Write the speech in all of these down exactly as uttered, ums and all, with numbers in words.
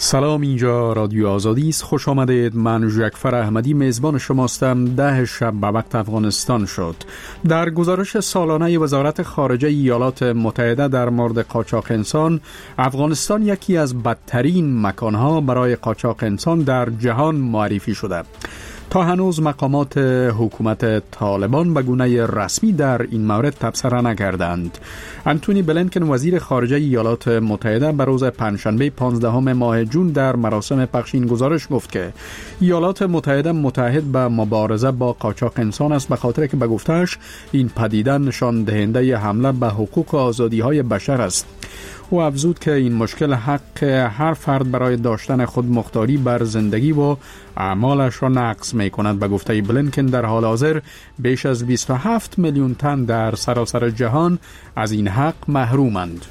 سلام، اینجا رادیو آزادی است. خوش آمدید. من جعفر احمدی میزبان شماستم. ده شب به وقت افغانستان شد. در گزارش سالانه وزارت خارجه ایالات متحده در مورد قاچاق انسان، افغانستان یکی از بدترین مکانها برای قاچاق انسان در جهان معرفی شده. تا هنوز مقامات حکومت طالبان به گونه رسمی در این مورد تبصره نکردند. انتونی بلینکن وزیر خارجه ایالات متحده به روز پنجشنبه پانزدهم ماه جون در مراسم پخش این گزارش گفت که ایالات متحده متحد به مبارزه با قاچاق انسان است، به خاطر که به گفتهش این پدیده نشان دهنده حمله به حقوق و آزادی‌های بشر است. او افزود که این مشکل حق هر فرد برای داشتن خودمختاری بر زندگی و اعمالش را نقض می کند. به گفته بلینکن در حال حاضر بیش از بیست و هفت میلیون تن در سراسر جهان از این حق محرومند.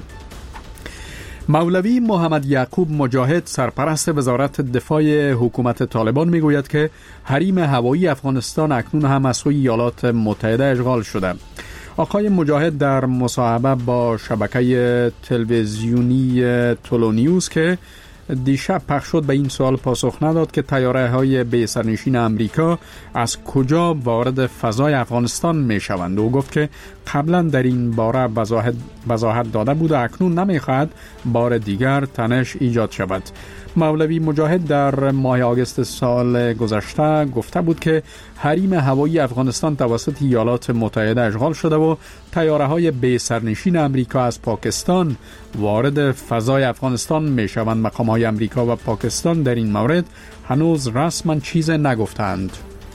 مولوی محمد یعقوب مجاهد، سرپرست وزارت دفاع حکومت طالبان، می گوید که حریم هوایی افغانستان اکنون هم از سوی ایالات متحده اشغال شده. آقای مجاهد در مصاحبه با شبکه تلویزیونی تولونیوز که دیشب پخش شد به این سوال پاسخ نداد که طیاره های بی سرنشین امریکا از کجا وارد فضای افغانستان می شوند. او گفت که قبلا در این باره وضاحت داده بود و اکنون نمی خواهد بار دیگر تنش ایجاد شود. مولوی مجاهد در ماه آگوست سال گذشته گفته بود که حریم هوایی افغانستان توسط ایالات متحده اشغال شده و طیاره‌های بی سرنشین امریکا از پاکستان وارد فضای افغانستان می شوند. مقام‌های امریکا و پاکستان در این مورد هنوز رسما چیز نگفتند.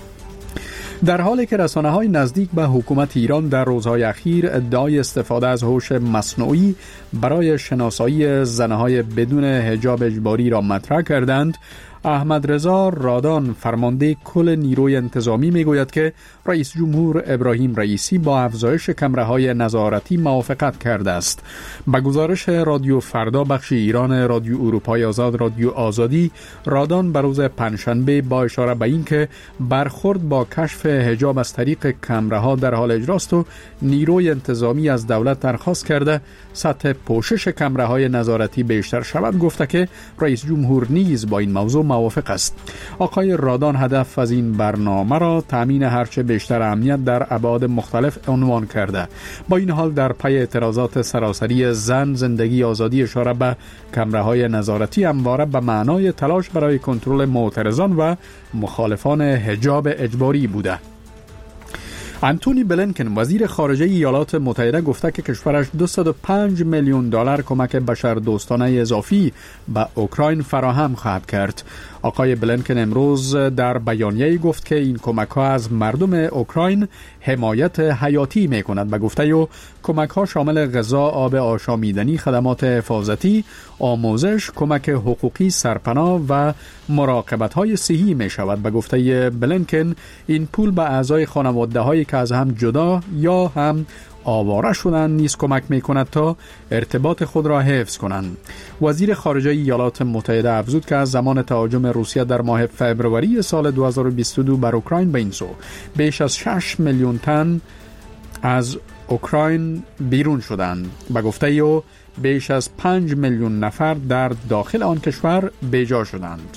در حالی که رسانه‌های نزدیک به حکومت ایران در روزهای اخیر ادعای استفاده از هوش مصنوعی برای شناسایی زنهای بدون حجاب اجباری را مطرح کردند، احمد رضا رادان، فرمانده کل نیروی انتظامی، میگوید که رئیس جمهور ابراهیم رئیسی با افزایش کمره‌های نظارتی موافقت کرده است. به گزارش رادیو فردا بخش ایران رادیو اروپای آزاد رادیو آزادی، رادان به روز پنجشنبه با اشاره به این که برخورد با کشف حجاب از طریق کمره‌ها در حال اجراست و نیروی انتظامی از دولت درخواست کرده سطح پوشش کمره‌های نظارتی بیشتر شود، گفته که رئیس جمهور نیز با این موضوع موافق است. آقای رادان هدف از این برنامه را تامین هرچه بیشتر امنیت در ابعاد مختلف عنوان کرده. با این حال در پی اعتراضات سراسری زن، زندگی، آزادی، اشاره به کمره‌های نظارتی همواره به معنای تلاش برای کنترل معترضان و مخالفان حجاب اجباری بوده. انتونی بلینکن وزیر خارجه ایالات متحده گفته که کشورش دویست و پنج میلیون دلار کمک بشردوستانه اضافی به اوکراین فراهم خواهد کرد. آقای بلینکن امروز در بیانیه‌ای گفت که این کمک‌ها از مردم اوکراین حمایت حیاتی می‌کند. به گفته او کمک‌ها شامل غذا، آب آشامیدنی، خدمات حفاظتی، آموزش، کمک حقوقی، سرپناه و مراقبت‌های صحی می‌شود. به گفته بلینکن این پول به اعضای خانواده‌هایی که از هم جدا یا هم آواره شدن نیز کمک می کند تا ارتباط خود را حفظ کنند. وزیر خارجه ایالات متحده افزود که از زمان تهاجم روسیه در ماه فوریه سال دو هزار و بیست و دو بر اوکراین به این سو بیش از شش میلیون تن از اوکراین بیرون شدند. به گفته او بیش از پنج میلیون نفر در داخل آن کشور بیجا شدند.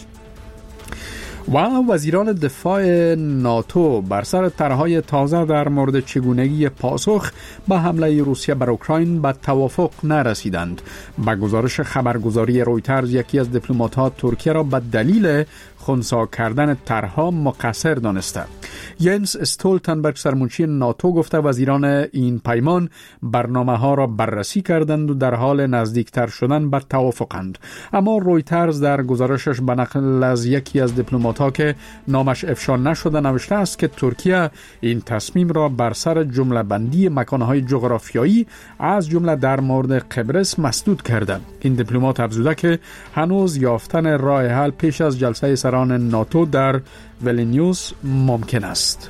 و وزیران دفاع ناتو بر سر طرح‌های تازه در مورد چگونگی پاسخ به حمله روسیه بر اوکراین به توافق نرسیدند. به گزارش خبرگزاری رویترز، یکی از دیپلمات‌ها ترکیه را به دلیل خنثی کردن طرح‌ها مقصر دانسته. ینس استولتنبرگ، سرمنشی ناتو، گفته وزیران این پیمان برنامه‌ها را بررسی کردند و در حال نزدیکتر شدن به توافقند. اما رویترز در گزارشش به نقل از یکی از دیپلمات‌ها که نامش افشا نشده نوشته است که ترکیه این تصمیم را بر سر جمله بندی مکان‌های جغرافیایی از جمله در مورد قبرس مسدود کرده. این دیپلمات افزوده که هنوز یافتن راه حل پیش از جلسه سران ناتو در ویلنیوس ممکن است.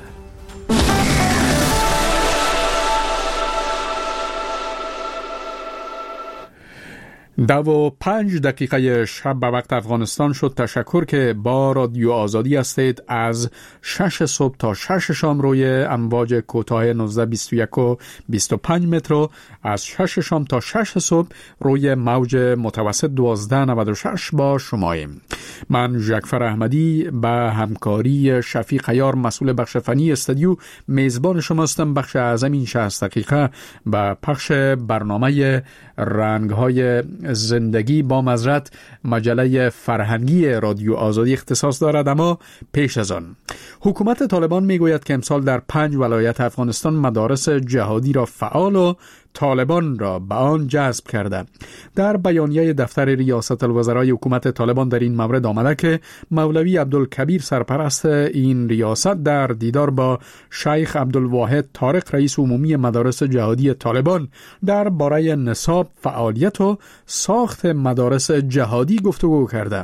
دو و پنج دقیقه شب به وقت افغانستان شد. تشکر که با رادیو آزادی هستید. از شش صبح تا شش شام روی امواج کوتاه نوزده بیست و یک و بیست و پنج متر، از شش شام تا شش صبح روی موج متوسط دوازده نود و شش با شماییم. من جعفر احمدی به همکاری شفیق عیار مسئول بخش فنی استودیو میزبان شما هستم. بخش اعظم این شصت دقیقه به پخش برنامه رنگ‌های زندگی با مزرعت مجله فرهنگی رادیو آزادی اختصاص دارد. اما پیش از آن حکومت طالبان میگوید که امسال در پنج ولایت افغانستان مدارس جهادی را فعال و طالبان را به آن جذب کرده. در بیانیه دفتر ریاست الوزرای حکومت طالبان در این مورد آمده که مولوی عبدالکبیر سرپرست این ریاست در دیدار با شیخ عبدالواحد طارق رئیس عمومی مدارس جهادی طالبان در باره نصاب، فعالیت و ساخت مدارس جهادی گفتگو کرده.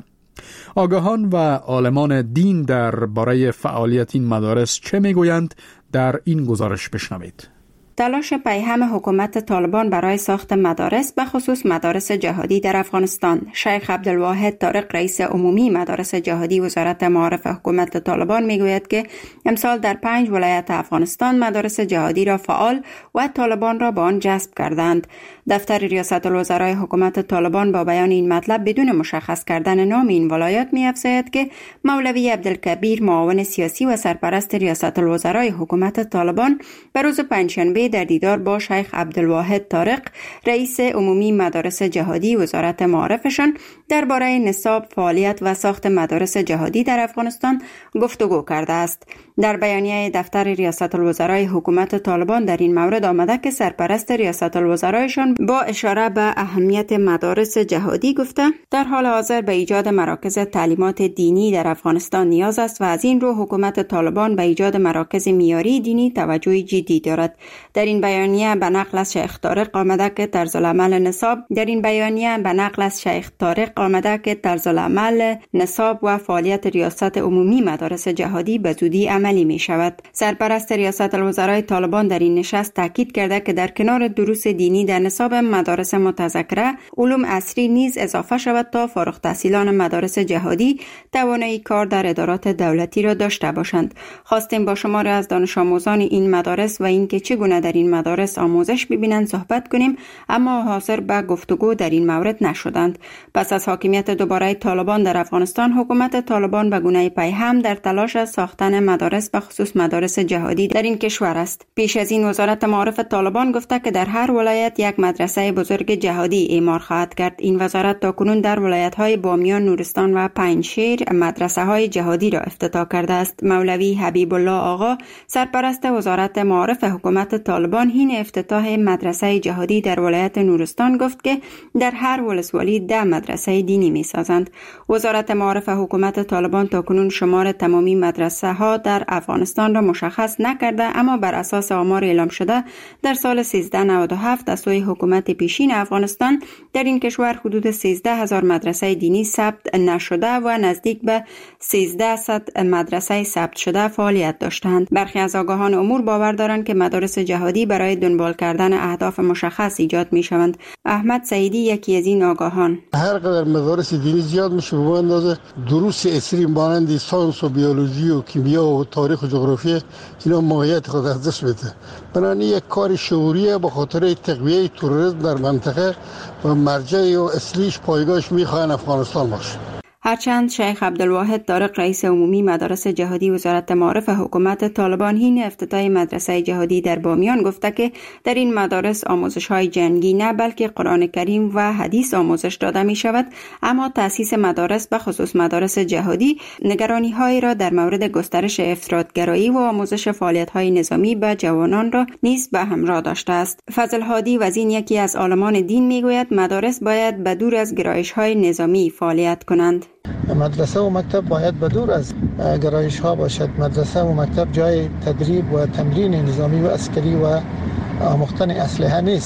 آگاهان و عالمان دین در باره فعالیت این مدارس چه میگویند؟ در این گزارش بشنوید. تلاش پیهم حکومت طالبان برای ساخت مدارس به خصوص مدارس جهادی در افغانستان. شیخ عبدالواحد طارق رئیس عمومی مدارس جهادی وزارت معارف حکومت طالبان میگوید که امسال در پنج ولایت افغانستان مدارس جهادی را فعال و طالبان را به آن جذب کردند. دفتر ریاست الوزرای حکومت طالبان با بیان این مطلب بدون مشخص کردن نام این ولایت می‌افزاید که مولوی عبدالکبیر معاون سیاسی و سرپرست ریاست الوزرای حکومت طالبان به روز پنجشنبه در دیدار با شیخ عبدالواحد طارق رئیس عمومی مدارس جهادی وزارت معارفشان درباره نصاب، فعالیت و ساخت مدارس جهادی در افغانستان گفتگو کرده است. در بیانیه دفتر ریاست الوزرای حکومت طالبان در این مورد آمده که سرپرست ریاست الوزرایشان با اشاره به اهمیت مدارس جهادی گفته در حال حاضر به ایجاد مراکز تعلیمات دینی در افغانستان نیاز است و از این رو حکومت طالبان به ایجاد مراکز معیاری دینی توجه جدی دارد. در این بیانیه به نقل از شیخ طارق آمده که طرز العمل نصاب در این بیانیه به نقل از شیخ طارق آمده که طرز العمل نصاب و فعالیت ریاست عمومی مدارس جهادی به زودی عملی می شود. سرپرست ریاست الوزرای طالبان در این نشست تاکید کرده که در کنار دروس دینی در نصاب مدارس متذکره علوم عصری نیز اضافه شود تا فارغ التحصیلان مدارس جهادی توانایی کار در ادارات دولتی را داشته باشند. خواستیم با شماری از دانش آموزان این مدارس و اینکه چگونه در این مدارس آموزش ببینند صحبت کنیم، اما حاضر به گفتگو در این مورد نشدند. پس از حاکمیت دوباره طالبان در افغانستان، حکومت طالبان به گونه پیهم در تلاش از ساختن مدارس به خصوص مدارس جهادی در این کشور است. پیش از این وزارت معارف طالبان گفته که در هر ولایت یک مدرسه بزرگ جهادی اعمار خواهد کرد. این وزارت تاکنون در ولایت‌های بامیان، نورستان و پنجشیر مدرسه‌های جهادی را افتتاح کرده است. مولوی حبیب الله آقا سرپرست وزارت معارف حکومت طالبان این افتتاح مدرسه جهادی در ولایت نورستان گفت که در هر ولسوالی ده مدرسه دینی می‌سازند. وزارت معارف حکومت طالبان تاکنون شمار تمامی مدرسه ها در افغانستان را مشخص نکرده، اما بر اساس آمار اعلام شده در سال سیزده نود و هفت از سوی حکومت پیشین افغانستان در این کشور حدود سیزده هزار مدرسه دینی ثبت نشده و نزدیک به سیزده صد مدرسه ثبت شده فعالیت داشتند. برخی از آگاهان امور باور دارند که مدارس جهادی برای دنبال کردن اهداف مشخص ایجاد می شوند. احمد سعیدی یکی از این آگاهان: هر قدر مدارس دینی زیاد میشه به اندازه دروس عصری مانند ساینس و بیولوژی و کیمیا و تاریخ و جغرافی اینا ماهیت خود از دست میده. بنابراین یک کار شعوریه به خاطر تقویه تروریسم در منطقه و مرجع و اصلیش پایگاهش میخواهن افغانستان باشه. هرچند شیخ عبدالواحد طارق رئیس عمومی مدارس جهادی وزارت معارف حکومت طالبان این افتتاح مدرسه جهادی در بامیان گفته که در این مدارس آموزش‌های جنگی نه بلکه قرآن کریم و حدیث آموزش داده می شود، اما تأسیس مدارس به خصوص مدارس جهادی نگرانی‌هایی را در مورد گسترش افراط‌گرایی و آموزش فعالیت‌های نظامی به جوانان را نیز به همراه داشته است. فضل هادی وزین یکی از عالمان دین میگوید مدارس باید به دور از گرایش‌های نظامی فعالیت کنند. مدرسه و مکتب باید بدور از گرایش ها باشد. مدرسه و مکتب جای تدریب و تمرین نظامی و عسکری و آموختن اسلحه نیست.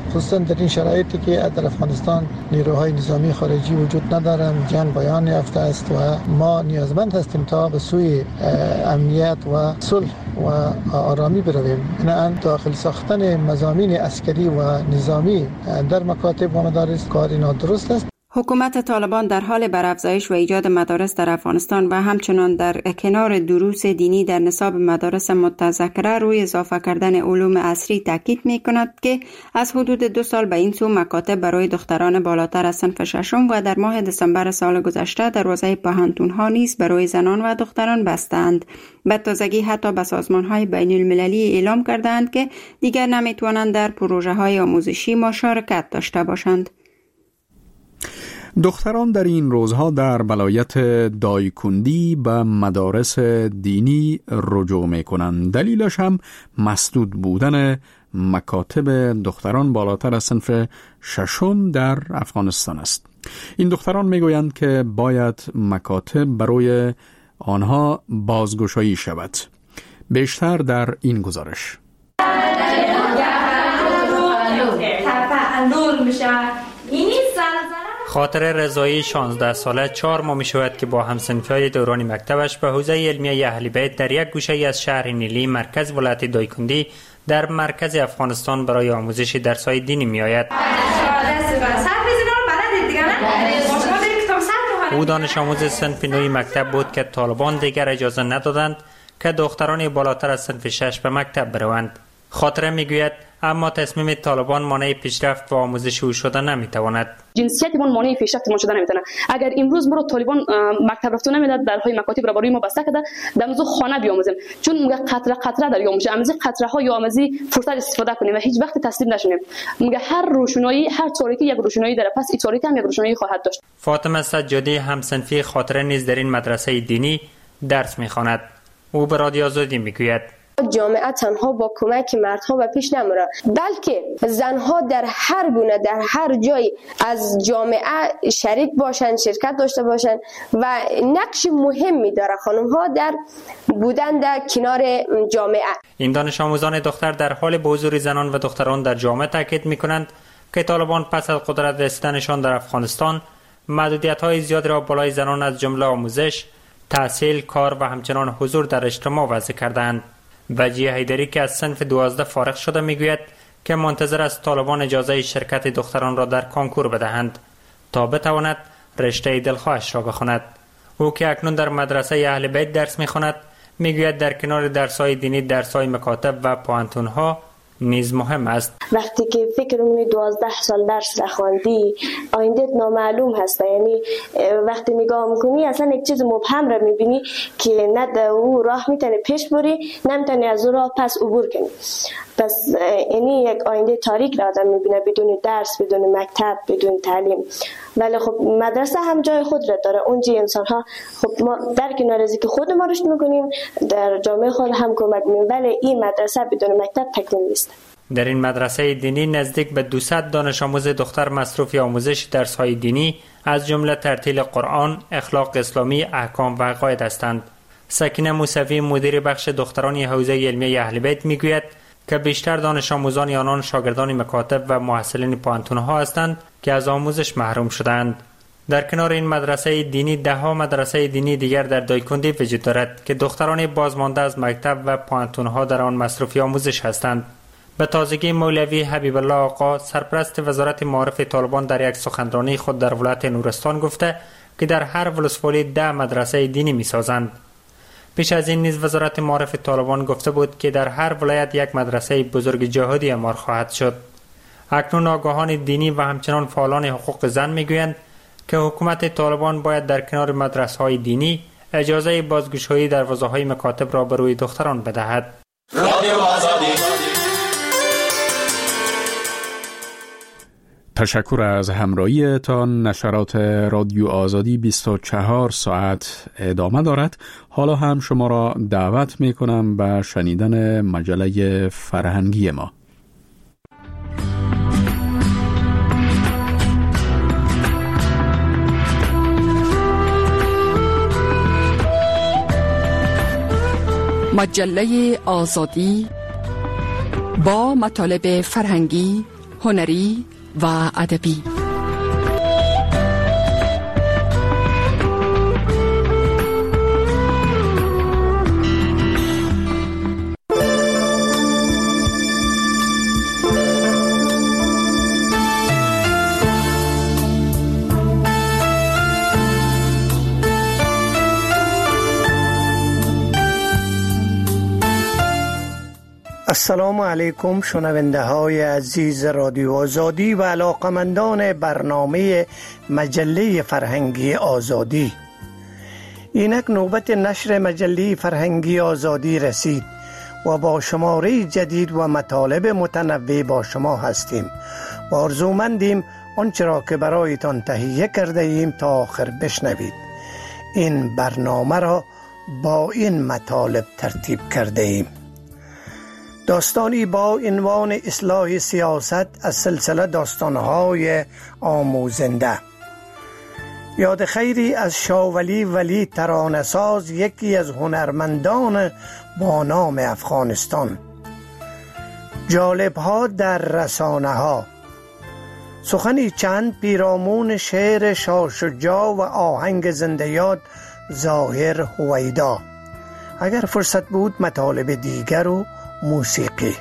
خصوصا در این شرایطی که در افغانستان نیروهای نظامی خارجی وجود ندارند، جنگ پایان یافته است و ما نیازمند هستیم تا به سوی امنیت و صلح و آرامی برویم. این داخل ساختن مضامین عسکری و نظامی در مکاتب و مدارس کار نادرست است. حکومت طالبان در حال برافزایش و ایجاد مدارس در افغانستان و همچنان در کنار دروس دینی در نصاب مدارس متذکره روی اضافه کردن علوم عصری تاکید می کند که از حدود دو سال به این سو مکاتب برای دختران بالاتر از صنف ششم و در ماه دسامبر سال گذشته دروازه پوهنتون‌ها نیز برای زنان و دختران بستند. به تازگی حتی به سازمان‌های بین المللی اعلام کردند که دیگر نمی‌توانند در پروژه‌های آموزشی مشارکت داشته باشند. دختران در این روزها در ولایت دایکندی به مدارس دینی رجوع می کنند. دلیلش هم مسدود بودن مکاتب دختران بالاتر از صنف ششم در افغانستان است. این دختران می گویند که باید مکاتب برای آنها بازگشایی شود. بیشتر در این گزارش. خاطر رضایی شانزده ساله چهار ماه می شود که با همسنفی‌های دوران مکتبش به حوزه علمیه اهل بیت در یک گوشه از شهر نیلی مرکز ولایت دایکندی در مرکز افغانستان برای آموزش درس‌های دینی می آید. او دانش آموز صنف نوی مکتب بود که طالبان دیگر اجازه ندادند که دختران بالاتر از صنف شش به مکتب بروند. خاطره می گوید اما تصمیم طالبان مانع پیشرفت و آموزش او شده نمیتواند. جنسیت ما مانع پیشرفت ما شده نمیتونه. اگر امروز ما رو طالبان مکتب رفتن نمیداد، درهای مکاتب را برای ما بسته کرده، دمزو خانه بیاموزیم، چون میگه قطره قطره در یاموزه، امزی قطره ها یا امزی فرصت استفاده کنیم و هیچ وقت تسلیم نشیم. میگه هر روشنایی، هر تاریکی یک روشنایی داره، پس این تاریک هم یک روشنایی خواهد داشت. فاطمه سجادی همسنفی خاطره نیز در این مدرسه دینی درس میخواند. او به رادیو آزادی میگوید جامعه تنها با کمک مردها به پیش نمیره، بلکه زنها در هر گونه در هر جای از جامعه شریک باشند، شرکت داشته باشند و نقش مهمی داره خانم‌ها در بودن در کنار جامعه. این دانش آموزان دختر در حال به حضور زنان و دختران در جامعه تاکید می‌کنند که طالبان پس از قدرت رسیدنشان در افغانستان محدودیت‌های زیادی را بالای زنان از جمله آموزش، تحصیل، کار و همچنان حضور در اجتماع وضع کردند. وجیه حیدری که از صنف دوازده فارغ شده میگوید که منتظر است طالبان اجازه شرکت دختران را در کنکور بدهند تا بتواند رشته دلخواهش را بخواند. او که اکنون در مدرسه اهل بیت درس میخواند میگوید در کنار درس‌های دینی درس‌های مکاتب و پوهنتون‌ها نیز مهم است. وقتی که فکر می دوازده سال درس نخواندی آینده نامعلوم هست، یعنی وقتی نگاه میکنی اصلا یک چیز مبهم را میبینی که نه در او راه میتونی پیش بری، نمیتونی از او راه پس عبور کنی. پس یعنی یک آینده تاریک را آدم میبینه بدون درس، بدون مکتب، بدون تعلیم. ولی خب مدرسه هم جای خود را داره. اونجا انسان ها خب ما در کنار از که خود ما رشد میکنیم در جامعه خود هم کمک میکنیم، ولی این مدرسه بدون مکتب تکمیل نیست. در این مدرسه دینی نزدیک به دویست دانش آموز دختر مصروف آموزش درس‌های دینی از جمله ترتیل قرآن، اخلاق اسلامی، احکام و عقاید هستند. سکینه موسوی مدیر بخش دختران حوزه علمیه اهل بیت میگوید که بیشتر دانش آموزان آنان شاگردان مکاتب و محصلین پوهنتون‌ها هستند که از آموزش محروم شدند. در کنار این مدرسه دینی ده ها مدرسه دینی دیگر در دایکندی وجود دارد که دختران بازمانده از مکتب و پوهنتون‌ها در آن مصروف آموزش هستند. به تازگی مولوی حبیب الله آقا سرپرست وزارت معارف طالبان در یک سخنرانی خود در ولایت نورستان گفته که در هر ولسوالی ده مدرسه دینی می‌سازند. پیش از این نیز وزارت معارف طالبان گفته بود که در هر ولایت یک مدرسه بزرگ جهادی اعمار خواهد شد. اکنون آگاهان دینی و همچنان فعالان حقوق زن میگویند که حکومت طالبان باید در کنار مدرسه‌های دینی اجازه بازگشایی دروازه‌های مکاتب را به روی دختران بدهد. تشکر از همراهیتان. نشرات رادیو آزادی بیست و چهار ساعت ادامه دارد. حالا هم شما را دعوت می کنم به شنیدن مجله فرهنگی ما. مجله آزادی با مطالب فرهنگی، هنری و ادبی. السلام علیکم شنونده های عزیز رادیو آزادی و علاقمندان برنامه مجله فرهنگی آزادی. اینک نوبت نشر مجله فرهنگی آزادی رسید و با شماره جدید و مطالب متنوع با شما هستیم و آرزومندیم آنچه را که برایتان تهیه کرده ایم تا آخر بشنوید. این برنامه را با این مطالب ترتیب کرده ایم: داستانی با عنوان اصلاح سیاست از سلسله داستانهای آموزنده. یاد خیری از شاه ولی ولی ترانه‌ساز، یکی از هنرمندان با نام افغانستان. جالب‌ها در رسانه‌ها. سخنی چند پیرامون شعر شاه شجاع و آهنگ زنده یاد ظاهر هویدا. اگر فرصت بود مطالب دیگر و موسیقی.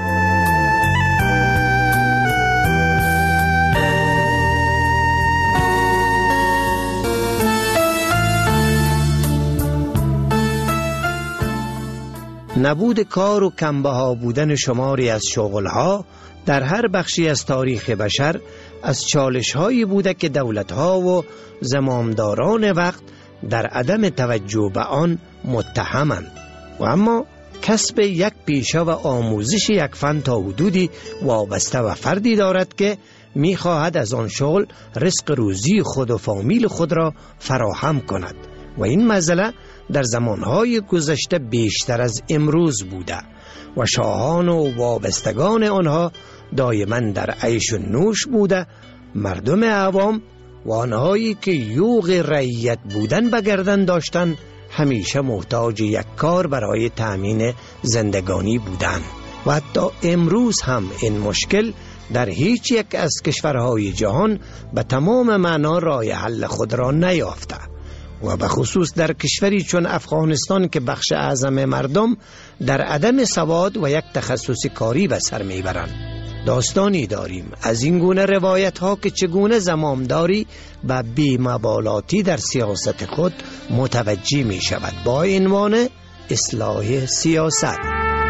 نبود کار و کمبها بودن شماری از شغلها در هر بخشی از تاریخ بشر از چالش‌هایی بوده که دولت‌ها و زمامداران وقت در عدم توجه به آن متهمند و اما کسب یک پیشه و آموزش یک فن تا حدودی وابسته و فردی دارد که می‌خواهد از آن شغل رزق روزی خود و فامیل خود را فراهم کند و این مسئله در زمانهای گذشته بیشتر از امروز بوده و شاهان و وابستگان آنها دائما در عیش و نوش بوده. مردم عوام و آنهایی که یوغ رعیت بودن به گردن داشتند همیشه محتاج یک کار برای تأمین زندگانی بودند و حتی امروز هم این مشکل در هیچ یک از کشورهای جهان به تمام معنا راه حل خود را نیافته و به خصوص در کشوری چون افغانستان که بخش اعظم مردم در عدم سواد و یک تخصص کاری به سر میبرند. داستانی داریم از این گونه روایت ها که چگونه زمامداری به بی‌مبالاتی در سیاست خود متوجه می شود با عنوان اصلاح سیاست.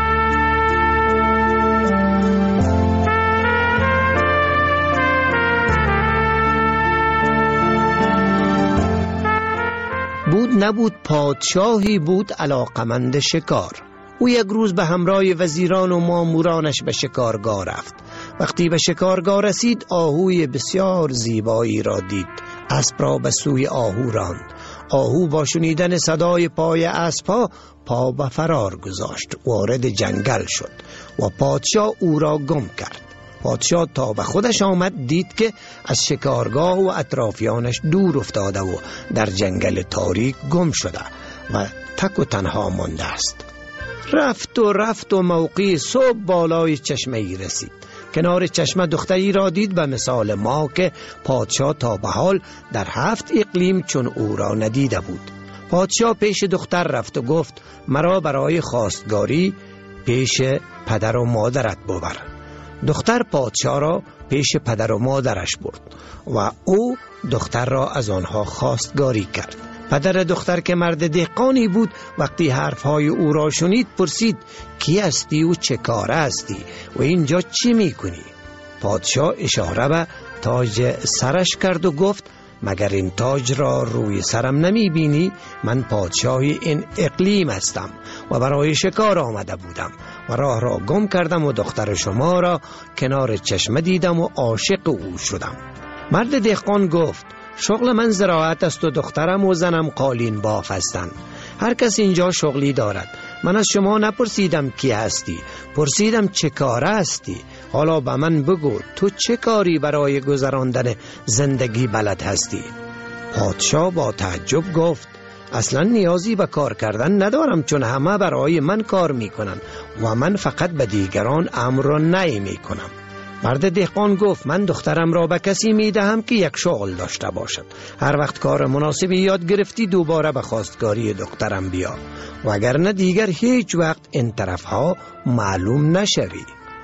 بود نبود پادشاهی بود علاقمند شکار. او یک روز به همراه وزیران و مامورانش به شکارگاه رفت. وقتی به شکارگاه رسید آهوی بسیار زیبایی را دید. اسب را به سوی آهو راند. آهو با شنیدن صدای پای اسب‌ها پا به فرار گذاشت، وارد جنگل شد و پادشاه او را گم کرد. پادشاه تا به خودش آمد دید که از شکارگاه و اطرافیانش دور افتاده و در جنگل تاریک گم شده و تک و تنها مانده است. رفت و رفت و موقع صبح بالای چشمه ای رسید. کنار چشمه دختری را دید به مثال ما که پادشاه تا به حال در هفت اقلیم چون او را ندیده بود. پادشاه پیش دختر رفت و گفت مرا برای خواستگاری پیش پدر و مادرت ببر. دختر پادشاه را پیش پدر و مادرش برد و او دختر را از آنها خواستگاری کرد. پدر دختر که مرد دهقانی بود وقتی حرفهای او را شنید پرسید کی هستی و چه کاره هستی و اینجا چی میکنی؟ پادشاه اشاره به تاج سرش کرد و گفت مگر این تاج را روی سرم نمی بینی؟ من پادشاه این اقلیم هستم و برای شکار آمده بودم و راه را گم کردم و دختر شما را کنار چشمه دیدم و عاشق او شدم. مرد دهقان گفت شغل من زراعت است و دخترم و زنم قالین باف هستند. هر کس اینجا شغلی دارد. من از شما نپرسیدم کی هستی، پرسیدم چه کاره هستی. حالا به من بگو تو چه کاری برای گذراندن زندگی بلد هستی؟ پادشاه با تعجب گفت اصلا نیازی به کار کردن ندارم چون همه برای من کار میکنن و من فقط به دیگران امر را نهی میکنم. مرد دهقان گفت من دخترم را به کسی می دهم که یک شغل داشته باشد. هر وقت کار مناسبی یاد گرفتی دوباره به خواستگاری دخترم بیا، وگرنه دیگر هیچ وقت این طرف ها معلوم نشوی.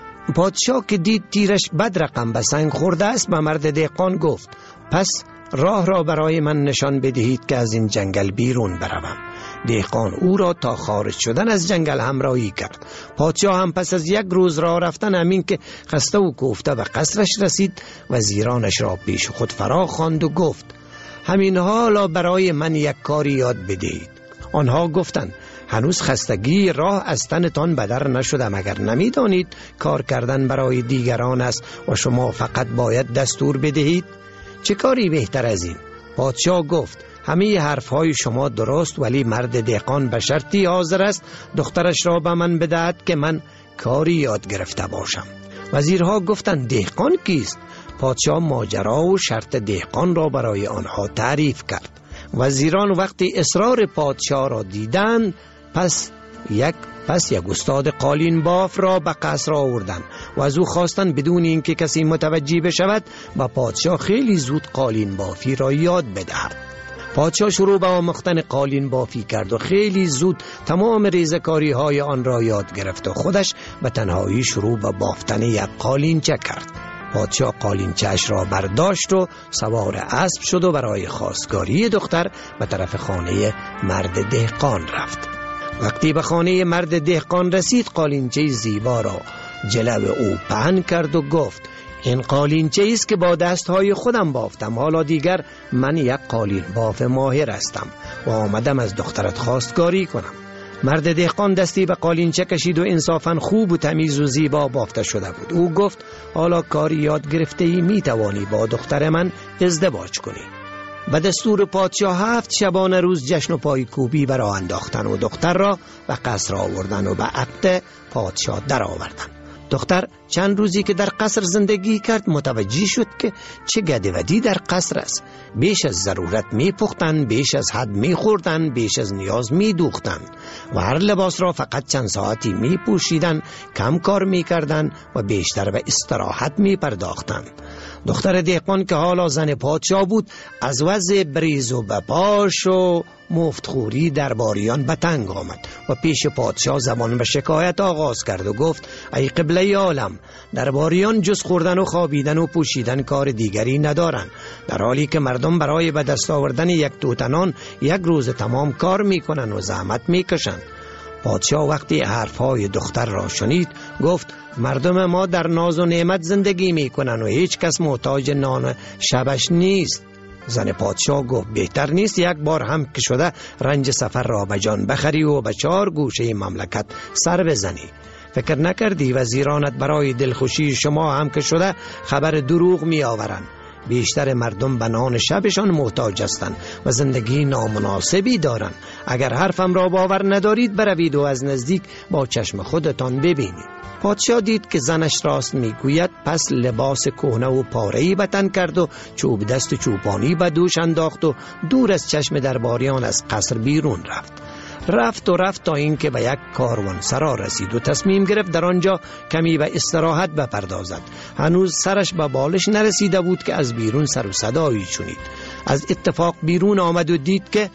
پادشاه که دید تیرش بد رقم به سنگ خورده است به مرد دهقان گفت پس راه را برای من نشان بدهید که از این جنگل بیرون بروم. دهقان او را تا خارج شدن از جنگل همراهی کرد. پادشاه هم پس از یک روز راه رفتن همین که خسته و کوفته به قصرش رسید وزیرانش را پیش خود فرا خواند و گفت همین حالا برای من یک کاری یاد بدهید. آنها گفتند هنوز خستگی راه از تنتان بدر نشده مگر نمیدانید کار کردن برای دیگران است و شما فقط باید دستور بدهید؟ چه کاری بهتر از این؟ پادشاه گفت همه حرفهای شما درست، ولی مرد دهقان به شرطی حاضر است دخترش را به من بدهد که من کاری یاد گرفته باشم. وزیرها گفتند دهقان کیست؟ پادشاه ماجرا و شرط دهقان را برای آنها تعریف کرد. وزیران وقتی اصرار پادشاه را دیدند پس یک پس یک استاد قالین باف را به قصر آوردند و از او خواستند بدون اینکه کسی متوجه بشود به پادشاه خیلی زود قالین بافی را یاد بدهد. پادشاه شروع به آموختن قالین بافی کرد و خیلی زود تمام ریزکاری های آن را یاد گرفت و خودش به تنهایی شروع به بافتن یک قالینچه کرد. پادشاه قالینچه‌اش را برداشت و سوار اسب شد و برای خواستگاری دختر به طرف خانه مرد دهقان رفت. وقتی به خانه مرد دهقان رسید قالینچه زیبا را جلو او پهن کرد و گفت این قالینچه است که با دستهای خودم بافتم. حالا دیگر من یک قالین باف ماهر هستم و آمدم از دخترت خواستگاری کنم. مرد دهقان دستی به قالینچه کشید و انصافاً خوب و تمیز و زیبا بافته شده بود. او گفت حالا کاری یاد گرفته ای می توانی با دختر من ازدواج کنی. به دستور پادشاه هفت شبانه روز جشن و پایکوبی برا انداختن و دختر را به قصر آوردن و به عقد پادشاه در آوردن. دختر چند روزی که در قصر زندگی کرد متوجه شد که چه گدودی در قصر است. بیش از ضرورت می پختن، بیش از حد می خوردن، بیش از نیاز می دوختن و هر لباس را فقط چند ساعتی می پوشیدن، کم کار می کردن و بیشتر به استراحت می پرداختن. دختر دهقان که حالا زن پادشاه بود از وضع بریز و بپاش و مفتخوری درباریان به تنگ آمد و پیش پادشاه زبان به شکایت آغاز کرد و گفت ای قبله عالم، درباریان جز خوردن و خوابیدن و پوشیدن کار دیگری ندارند، در حالی که مردم برای به دست آوردن یک توتنان یک روز تمام کار میکنن و زحمت میکشند. پادشاه وقتی حرفهای دختر را شنید گفت مردم ما در ناز و نعمت زندگی میکنن و هیچ کس محتاج نان شبش نیست. زن پادشاه گفت بهتر نیست یک بار هم که شده رنج سفر را به جان بخری و به چهار گوشه مملکت سر بزنی. فکر نکردی وزیرانت برای دلخوشی شما هم که شده خبر دروغ می آورند. بیشتر مردم به نان شبشان محتاج هستند و زندگی نامناسبی دارند. اگر حرفم را باور ندارید بروید و از نزدیک با چشم خودتان ببینید. پادشاه دید که زنش راست میگوید، پس لباس کهنه و پاره‌ای به تن کرد و چوب دست و چوپانی به دوش انداخت و دور از چشم درباریان از قصر بیرون رفت. رفت و رفت تا اینکه به یک کاروان سرا رسید و تصمیم گرفت در آنجا کمی به استراحت بپردازد. هنوز سرش به بالش نرسیده بود که از بیرون سر و صدایی شنید. از اتفاق بیرون آمد و دید که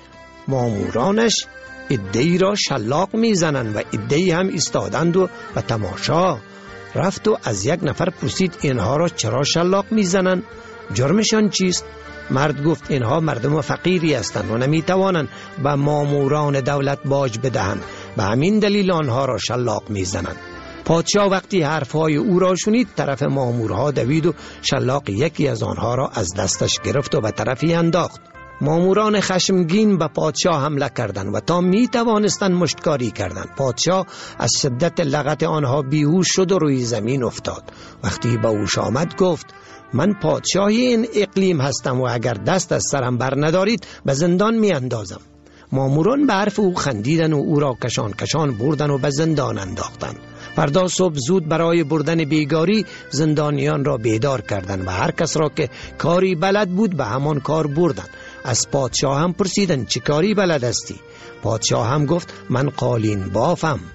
مامورانش عده‌ای را شلاق میزنند و عده‌ای هم ایستادند و به تماشا. رفت و از یک نفر پرسید اینها را چرا شلاق میزنند؟ جرمشان چیست؟ مرد گفت اینها مردم فقیری هستند و نمیتوانند به ماموران دولت باج بدهند، به همین دلیل آنها را شلاق میزنند. پادشاه وقتی حرفهای او را شنید طرف مامورها دوید و شلاق یکی از آنها را از دستش گرفت و به طرفی انداخت. ماموران خشمگین به پادشاه حمله کردند و تا می توانستند مشتکاری کردند. پادشاه از شدت لغت آنها بیهوش شد و روی زمین افتاد. وقتی به هوش آمد گفت من پادشاهی این اقلیم هستم و اگر دست از سرم بر ندارید به زندان می اندازم. ماموران به حرف او خندیدن و او را کشان کشان بردن و به زندان انداختند. فردا صبح زود برای بردن بیگاری زندانیان را بیدار کردند و هر کس را که کاری بلد بود به همان کار بردند. از پادشاه هم پرسیدند چه کاری بلد هستی؟ پادشاه هم گفت من قالین بافم.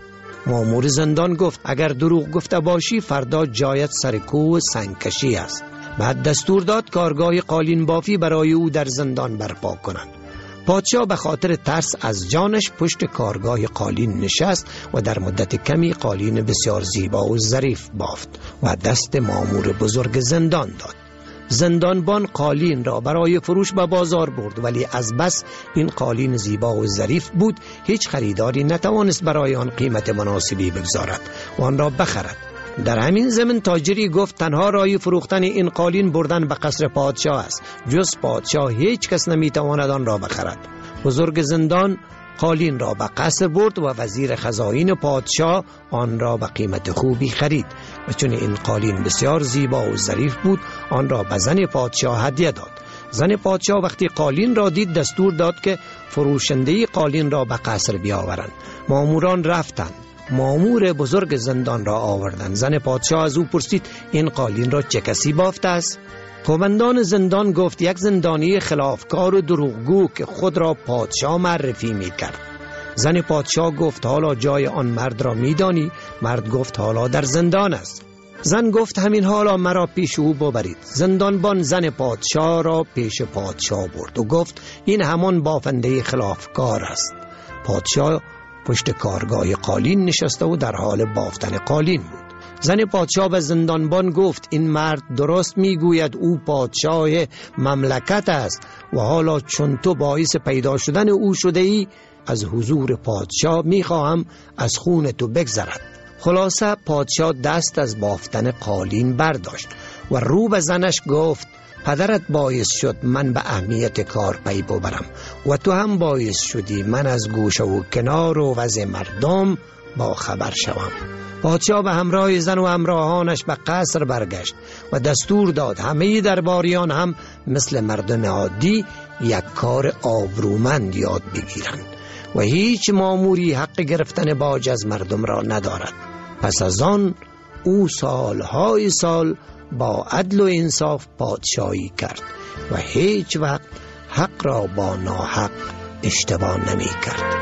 مامور زندان گفت اگر دروغ گفته باشی فردا جایت سر کوه سنگکشی است. بعد دستور داد کارگاه قالین بافی برای او در زندان برپا کنند. پادشاه به خاطر ترس از جانش پشت کارگاه قالین نشست و در مدت کمی قالین بسیار زیبا و ظریف بافت و دست مامور بزرگ زندان داد. زندانبان قالین را برای فروش به بازار برد، ولی از بس این قالین زیبا و ظریف بود هیچ خریداری نتوانست برای آن قیمت مناسبی بگذارد و آن را بخرد. در همین زمن تاجری گفت تنها راه فروختن این قالین بردن به قصر پادشاه است، جز پادشاه هیچ کس نمیتواند آن را بخرد. بزرگ زندان قالین را به قصر برد و وزیر خزائن پادشاه آن را به قیمت خوبی خرید و چون این قالین بسیار زیبا و ظریف بود آن را به زن پادشاه هدیه داد. زن پادشاه وقتی قالین را دید دستور داد که فروشنده قالین را به قصر بیاورند. ماموران رفتند، مامور بزرگ زندان را آوردند. زن پادشاه از او پرسید این قالین را چه کسی بافته است؟ قومندان زندان گفت یک زندانی خلافکار و دروغگو که خود را پادشاه معرفی می کرد. زن پادشاه گفت حالا جای آن مرد را می دانی؟ مرد گفت حالا در زندان است. زن گفت همین حالا مرا پیش او ببرید. زندانبان زن پادشاه را پیش پادشاه برد و گفت این همان بافنده خلافکار است. پادشاه پشت کارگاه قالین نشسته و در حال بافتن قالین بود. زن پادشاه به زندانبان گفت این مرد درست میگوید، او پادشاه مملکت است و حالا چون تو باعث پیدا شدن او شده ای از حضور پادشاه میخواهم از خون تو بگذرد. خلاصه پادشاه دست از بافتن قالین برداشت و رو به زنش گفت پدرت باعث شد من به اهمیت کار پی ببرم و تو هم باعث شدی من از گوشه و کنار و وضع مردم با خبر شوم. پادشاه به همراه زن و همراهانش به قصر برگشت و دستور داد همه درباریان هم مثل مردم عادی یک کار آبرومند یاد بگیرند و هیچ ماموری حق گرفتن باج از مردم را ندارد. پس از آن او سالهای سال با عدل و انصاف پادشاهی کرد و هیچ وقت حق را با ناحق اشتباه نمی کرد.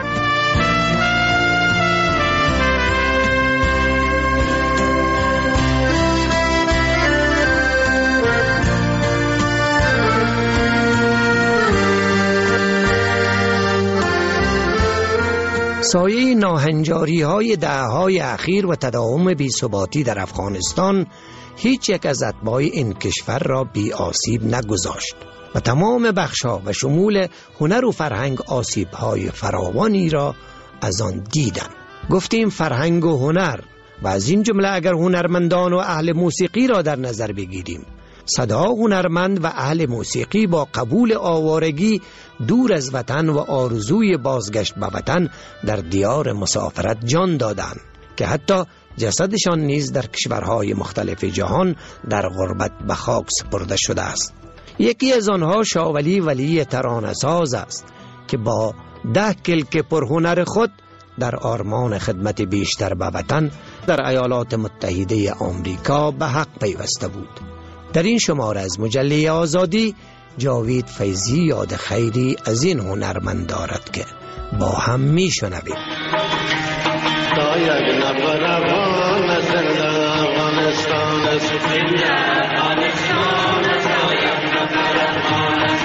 سایه ناهنجاری های دهه‌های اخیر و تداوم بی‌ثباتی در افغانستان هیچ یک از اتباع این کشور را بی آسیب نگذاشت و تمام بخش‌ها و شمول هنر و فرهنگ آسیب‌های فراوانی را از آن دیدند. گفتیم فرهنگ و هنر و از این جمله اگر هنرمندان و اهل موسیقی را در نظر بگیریم، صدا هنرمند و اهل موسیقی با قبول آوارگی دور از وطن و آرزوی بازگشت به وطن در دیار مسافرت جان دادند که حتی جسدشان نیز در کشورهای مختلف جهان در غربت به خاک سپرده شده است. یکی از آنها شاولی ولی ترانه‌ساز است که با ده کلک پرهنر خود در آرمان خدمت بیشتر به وطن در ایالات متحده آمریکا به حق پیوسته بود. در این شماره از مجله آزادی جاوید فیضی یاد خیری از این هنرمند دارد که با هم می شنویم. تا یک نفر افغان زنده افغانستان است، زنده افغانستان است، تا یک نفر افغان است.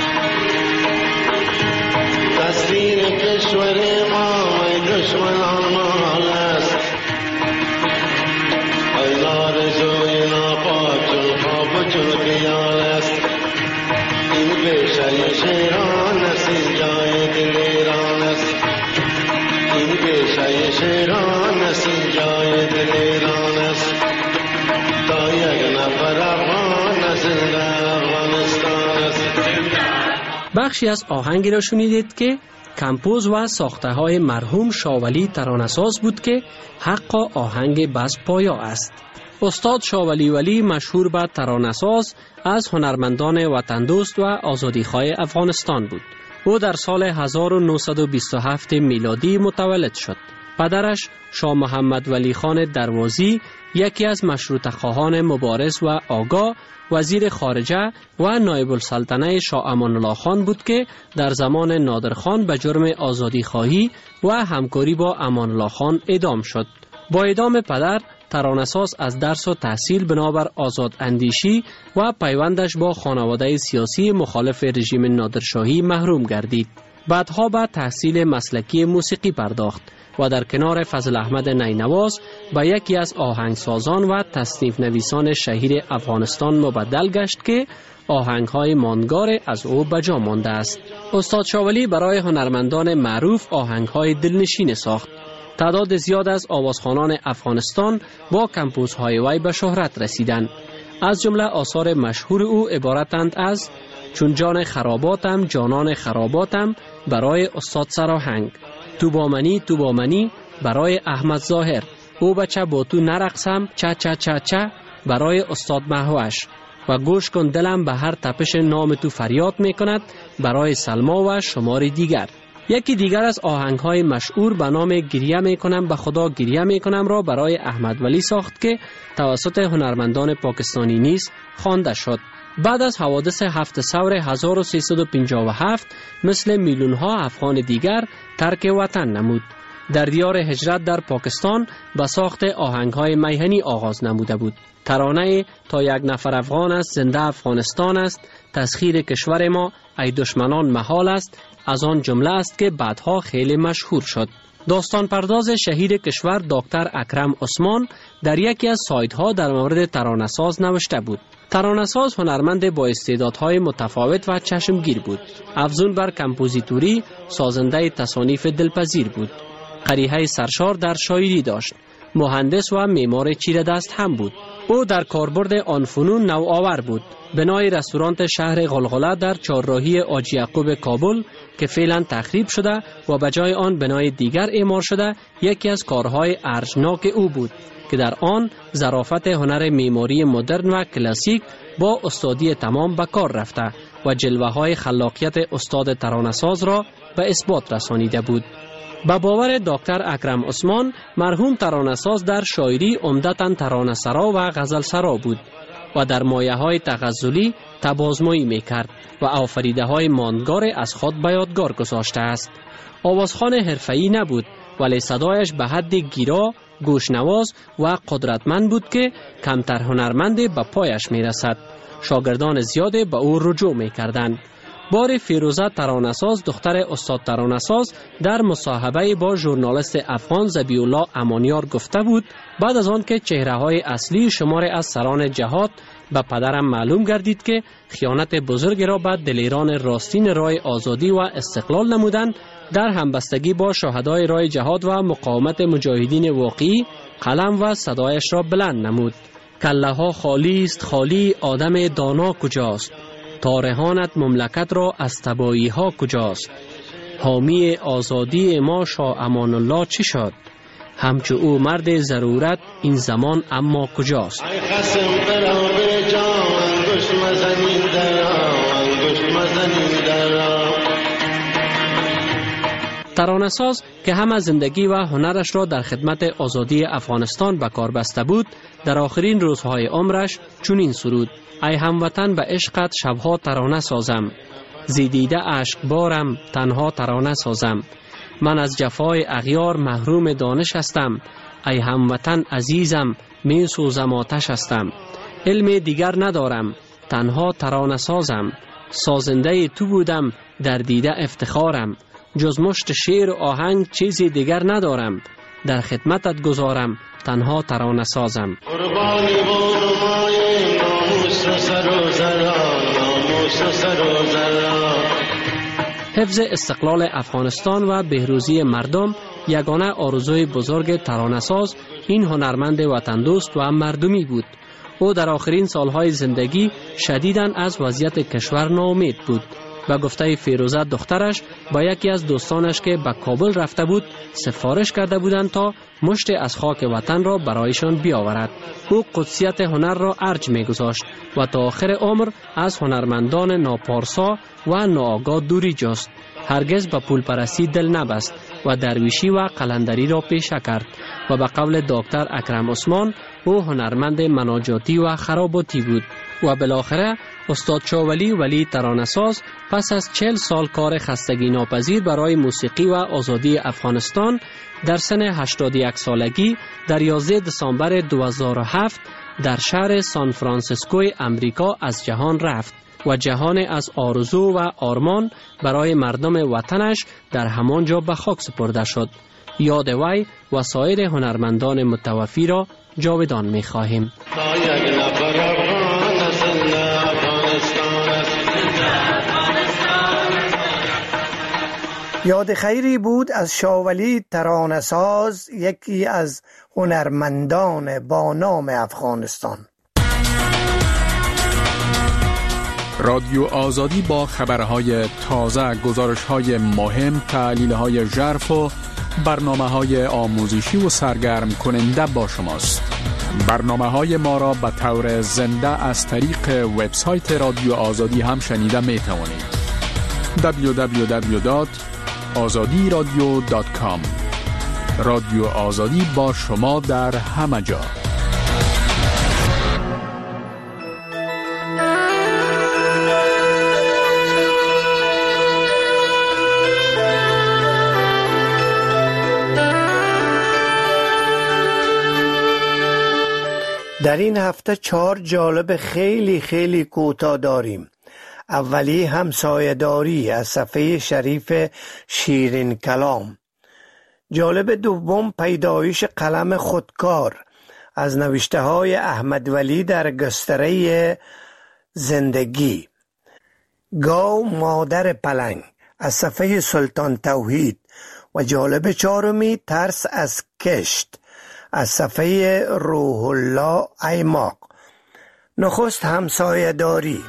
تصویر کشور ما و دشمنان ما است، ای آرزوی ناپاک چون خواب چون خیال است. این پیشه شیران است، این جای دل ایران است. این پیشه شیران است، این جای دل ایران است. تا یک نفر افغان است، زنده افغانستان است. بخشی از آهنگی را شنیدید که کمپوز و ساخته های مرحوم شاولی ترانه‌ساز بود که حقا آهنگ بس پایا است. استاد شاولی ولی مشهور به ترانه‌ساز از هنرمندان وطن دوست و آزادیخواه افغانستان بود. او در سال هزار و نهصد و بیست و هفت میلادی متولد شد. پدرش شاه محمد ولی خان دروازی یکی از مشروطه خواهان مبارز و آگاه، وزیر خارجه و نایب السلطنه شاه امان الله خان بود که در زمان نادر خان به جرم آزادی خواهی و همکاری با امان الله خان اعدام شد. با اعدام پدر، ترانه‌ساز از درس و تحصیل بنابر آزاد اندیشی و پیوندش با خانواده سیاسی مخالف رژیم نادرشاهی محروم گردید. بعدها به تحصیل مسلکی موسیقی پرداخت و در کنار فضل احمد نینواز به یکی از آهنگسازان و تصنیف نویسان شهیر افغانستان مبدل گشت که آهنگ‌های ماندگار از او بجا مانده است. استاد شاولی برای هنرمندان معروف آهنگ‌های دلنشین ساخت. تعداد زیاد از آوازخوانان افغانستان با کمپوزهای وی به شهرت رسیدند. از جمله آثار مشهور او عبارتند از چون جان خراباتم جانان خراباتم برای استاد سراهنگ، تو با منی تو با منی برای احمد ظاهر، او بچه با تو نرقصم چه چه چه چه برای استاد مهوش و گوش کن دلم به هر تپش نام تو فریاد می کند برای سلما و شماری دیگر. یکی دیگر از آهنگ‌های مشهور به نام گریه می کنم به خدا گریه می کنم را برای احمد ولی ساخت که توسط هنرمندان پاکستانی نیز خوانده شد. بعد از حوادث هفت سور هزار و سیصد و پنجاه و هفت مثل میلیون‌ها افغان دیگر ترک وطن نمود. در دیار هجرت در پاکستان به ساخت آهنگ‌های میهنی آغاز نموده بود. ترانه تا یک نفر افغان است زنده افغانستان است، تسخیر کشور ما ای دشمنان محال است، از آن جمله است که بعدها خیلی مشهور شد. داستان پرداز شهیر کشور دکتر اکرم عثمان در یکی از سایت‌ها در مورد ترانه‌ساز نوشته بود. ترانه‌ساز هنرمند با استعدادهای متفاوت و چشمگیر بود. افزون بر کمپوزیتوری سازنده تصانیف دلپذیر بود. قریحه سرشار در شاعری داشت. مهندس و معمار چیره دست هم بود. او در کاربرد آن فنون نوآور بود. بنای رستوران شهر غلغله در چهارراهی حاجی یعقوب کابل که فعلا تخریب شده و به جای آن بنای دیگر اعمار شده یکی از کارهای ارجناک او بود که در آن ظرافت هنر معماری مدرن و کلاسیک با استادی تمام به کار رفته و جلوه های خلاقیت استاد ترانه‌ساز را به اثبات رسانیده بود. با باور دکتر اکرم عثمان مرحوم ترانه‌ساز در شاعری عمدتاً ترانه‌سرا و غزلسرا بود و در مایه‌های تغزلی تبازمایی می‌کرد و آفریده‌های ماندگار از خود به یادگار گذاشته است. آوازخوان حرفه‌ای نبود ولی صدایش به حد گیرا، گوشنواز و قدرتمند بود که کمتر هنرمند به پایش می‌رسد. شاگردان زیاد به او رجوع می‌کردند. بار فیروزه ترانه‌ساز دختر استاد ترانه‌ساز در مصاحبه با ژورنالیست افغان ذبیح الله امانیار گفته بود بعد از آن که چهره‌های اصلی شمار از سران جهاد به پدرم معلوم گردید که خیانت بزرگ را به دلیران راستین راه آزادی و استقلال نمودند، در همبستگی با شهدای راه جهاد و مقاومت مجاهدین واقعی قلم و صدایش را بلند نمود. کله ها خالی است خالی آدم دانا کجاست، تارهانت مملکت را از تبایی ها کجاست، حامی آزادی ما شاه امان الله چی شد، همچو او مرد ضرورت این زمان اما کجاست. ترانه‌ساز که هم زندگی و هنرش را در خدمت آزادی افغانستان به کار بسته بود، در آخرین روزهای عمرش چنین سرود: ای هموطن به عشقت شبها ترانه سازم، زیدیده عشق بارم تنها ترانه سازم، من از جفای اغیار محروم دانش هستم، ای هموطن عزیزم می سوزم آتش هستم، علم دیگر ندارم تنها ترانه سازم، سازنده تو بودم در دیده افتخارم، جز مشت شعر و آهنگ چیزی دیگر ندارم، در خدمتت گذارم تنها ترانه سازم. حفظ استقلال افغانستان و بهروزی مردم یگانه آرزوی بزرگ ترانه‌ساز این هنرمند وطن دوست و مردمی بود. او در آخرین سالهای زندگی شدیداً از وضعیت کشور ناامید بود. و گفته فیروزه دخترش با یکی از دوستانش که به کابل رفته بود سفارش کرده بودند تا مشت از خاک وطن را برایشان بیاورد. او قدسیت هنر را ارج می گذاشت و تا آخر عمر از هنرمندان ناپارسا و ناآگاه دوری جست. هرگز به پول پرستی دل نبست و درویشی و قلندری را پیشه کرد و به قول دکتر اکرم عثمان او هنرمند مناجاتی و خراباتی بود و بالاخره استاد شاولی ولی ترانه‌ساز پس از چهل سال کار خستگی ناپذیر برای موسیقی و آزادی افغانستان در سن هشتاد و یک سالگی در یازده دسامبر دو هزار و هفت در شهر سان فرانسیسکوی امریکا از جهان رفت و جهان از آرزو و آرمان برای مردم وطنش در همانجا به خاک سپرده شد. یاد وی و سایر هنرمندان متوفی را جاودان می خواهیم. یاد خیری بود از شاولی ترانه‌ساز، یکی از هنرمندان با نام افغانستان. رادیو آزادی با خبرهای تازه، گزارش‌های مهم، تحلیل‌های ژرف و برنامه‌های آموزشی و سرگرم کننده با شماست. برنامه‌های ما را به طور زنده از طریق وبسایت رادیو آزادی هم شنیده می‌توانید. دبلیو دبلیو دبلیو دات آزادی رادیو دات کام. رادیو آزادی با شما در همه جا. در این هفته چهار جالب خیلی خیلی کوتاه داریم. اولی همسایه‌داری از صفحه شریف شیرین کلام. جالب دوم پیدایش قلم خودکار از نوشته های احمد ولی در گستره زندگی. گاو مادر پلنگ از صفحه سلطان توحید و جالب چهارمی ترس از کشت از صفحه روح الله ایماق. نخست همسایه داری.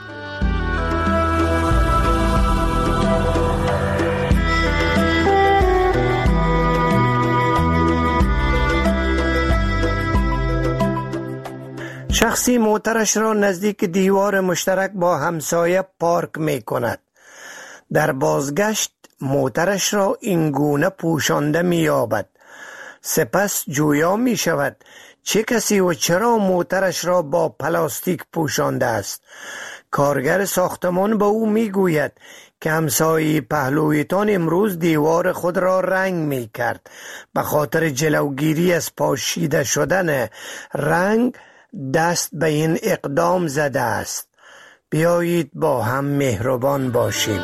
شخصی موترش را نزدیک دیوار مشترک با همسایه پارک می کند. در بازگشت موترش را اینگونه پوشانده می یابد. سپس جویا می شود چه کسی و چرا موترش را با پلاستیک پوشانده است. کارگر ساختمان به او می گوید که همسایه پهلویتان امروز دیوار خود را رنگ می کرد. به خاطر جلوگیری از پاشیده شدن رنگ دست به این اقدام زده است. بیایید با هم مهربان باشیم.